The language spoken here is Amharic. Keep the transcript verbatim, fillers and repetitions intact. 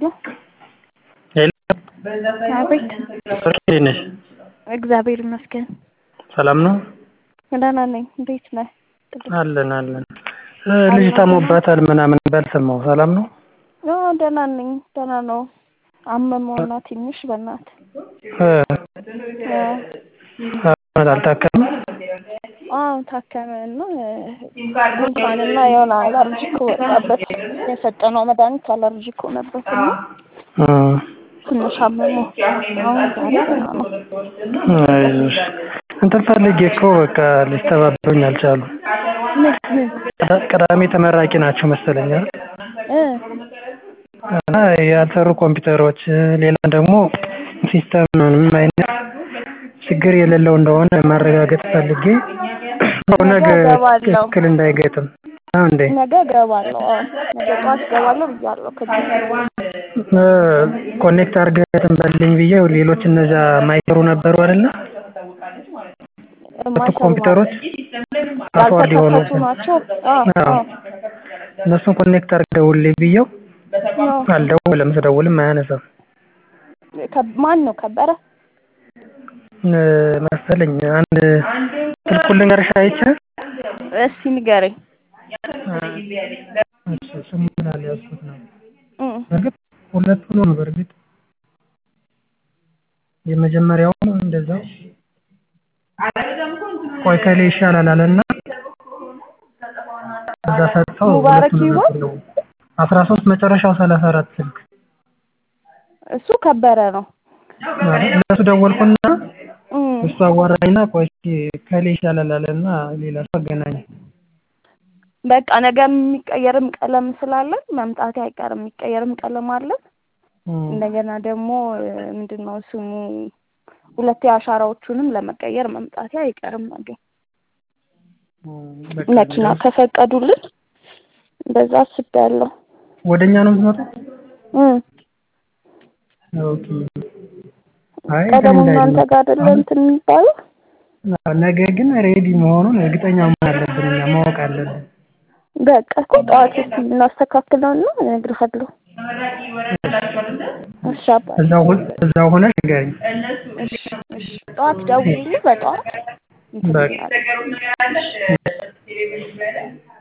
ሄሎ ሄሎ አቤት። እንዴት ነሽ? እግዚአብሔር ይመስገን ሰላም ነው? ደህና ነኝ። እንዴት ነህ? አለን አለን። ልጅ ታሞባታል ምናምን ባል ሰማሁ። ሰላም ነው? አዎ ደህና ነኝ። ደህና ነው። አመመውና ትንሽ በእናትህ እ አልታከመም? አዎ ታከመና ጉንፋንና የሆነ አለርጂክ ወጣበት። የሰጠነው መድኃኒት አለርጂክ ሆነበትና እ ትንሽ አመመው። አሁን ዛሬ ደህና ነው። አይዞሽ። እንትን ፈልጌ እኮ በቃ ሊተባበሩኝ አልቻሉም። ምን ምን ቅዳሜ ተመራቂ ናቸው መሰለኝ አይደል? እ እና ያልሰሩ ኮምፒውተሮች ሌላ ደግሞ ሲስተም ምንም አይነት ችግር የሌለው እንደሆነ ማረጋገጥ ፈልጌ ነገ ትክክል እንዳይገጥም ነው እንዴ? ነገ እገባለሁ። አዎ ነገ ጠዋት እገባለሁ ብያለሁ። ከዚህ እ ኮኔክት አድርገህ እንትን በልኝ ብዬው ሌሎች እነዛ ማይሰሩ ነበሩ አይደለ? ሁለቱ ኮምፒውተሮች ፓስዋርድ የሆኑ ናቸው። አዎ አዎ እነሱን ኮኔክት አድርገውልኝ ብዬው አልደውልም። ስደውልም አያነሳም። ማን ነው? ከበረ መሰለኝ። አንድ ስልኩን ልንገርሽ አይቼ እስኪ ንገረኝ። እሺ ስሙን አልያዝኩት ነው። እ በርግጥ ሁለቱ ነው። በርግጥ የመጀመሪያው እንደዛው ቆይ ከሌ ይሻላል አለና እዛ ሰጥተው ሙባረክ ይሁን አስራ ሶስት መጨረሻው ሰላሳ አራት ስልክ እሱ ከበረ ነው። እነሱ ደወልኩና እሱ አዋራኝና ቆይ ከሌ ይሻላል አለና ሌላ ሰው አገናኝ። በቃ ነገ የሚቀየርም ቀለም ስላለ መምጣት አይቀርም። የሚቀየርም ቀለም አለ። እንደገና ደግሞ ምንድነው ስሙ ሁለት አሻራዎቹንም ለመቀየር መምጣት አይቀርም። ነገ መኪና ከፈቀዱልን እንደዛ አስቤያለሁ። ወደኛ ነው የምትመጣው? እ ኦኬ አይ ቀደም እናንተ ጋር አይደለ እንትን የሚባለው? ነገ ግን ሬዲ መሆኑን እርግጠኛ መሆን አለብን። እኛ ማወቅ አለብን። በቃ እኮ ጠዋት እስኪ እናስተካክለውና እነግርሃለሁ። እሺ አባ እዛው እዛው ሆነሽ ንገሪኝ። እሺ እሺ ጠዋት ደውዪልኝ በጠዋት በቃ